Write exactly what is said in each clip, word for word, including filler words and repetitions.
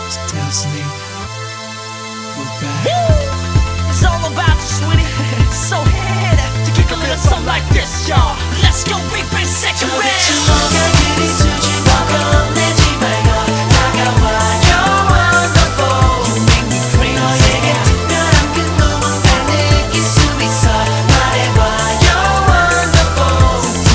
Disney, we're back. It's all about you, sweetie. So hit to kick a little something like this, y'all. Let's go, big bang, second round. 그리 수줍어 겁내지 말고 다가와 You're wonderful You make me crazy. 너에게 특별한 그 무언가 느낄 수 있어 말해봐 You're wonderful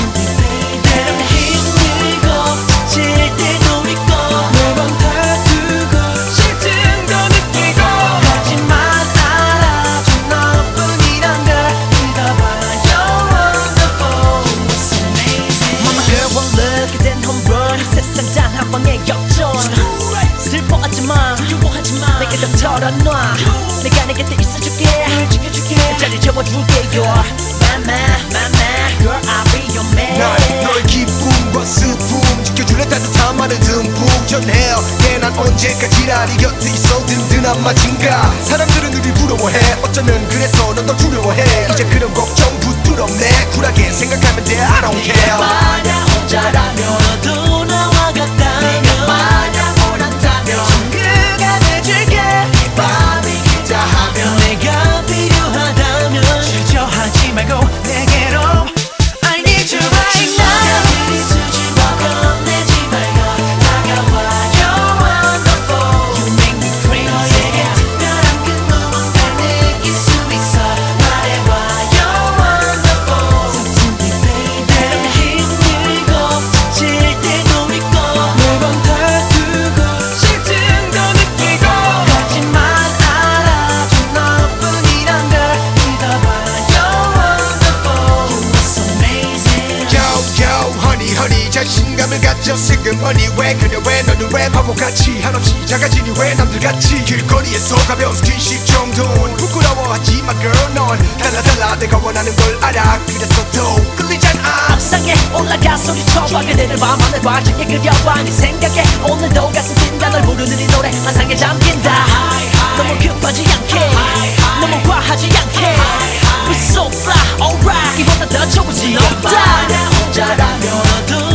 때론 힘들고 지칠 때도 있고 매번 다투고 실증도 느끼고 하지만 알아줘 너뿐이란 걸 믿어봐 You're wonderful It's amazing. Mama girl one look and then home run 세상 단 한 방의 역전 슬퍼하지 마 두려워하지 마. 내게 다 털어놔 내가 내 곁에 있어줄게 널 지켜줄게 자리 채워줄게 You're my man, my man Girl I'll be your man 난 너의 기쁨과 슬픔 지켜줄래 따뜻한 말을 듬뿍 전해요 네, 난 언제까지나 네 곁에 있어 든든한 마침가 사람들은 우리 부러워해 어쩌면 그래서 넌 더 두려워해 이제 그런 걱정 부끄럽네 쿨하게 생각하면 돼 I don't care 만약 혼자라면 너도 나와 같다면 만약 원한다면 그가 돼줄게 이 밤이 길자 하면 내가 필요하다면 주저하지 말고 내게로 I need you right now 그리 수줍어 겁내지 말고 다가와 You're wonderful You make me crazy. 너에게 특별한 그 무언가 느낄 수 있어 말해봐 You're wonderful 때론 힘들고 지칠 때도 있고 매번 다투고 실증도 느끼고 하지만 알아줘 너뿐이란 걸 믿어봐 You're wonderful It's amazing. Yo yo honey honey 자신감을 가져 슬그머니 왜 그래 왜 너는 왜 바보같이 한없이 작아지니 왜 남들같이 길거리에서 가벼운 스킨십 정도는 부끄러워하지 마 girl 넌 달라 달라 내가 원하는 걸 알아 그래서 더 끌리잖아 옥상에 올라가 소리쳐봐 그대를 밤하늘 과하게 그려봐 네 생각에 오늘도 가슴 뛴다 널 부르는 이 노래 환상에 잠긴다 너무 급하지 않게 너무 과하지 않게 We're so fly, alright 이보다 더 좋은 지 없다 만약 혼자라면 너도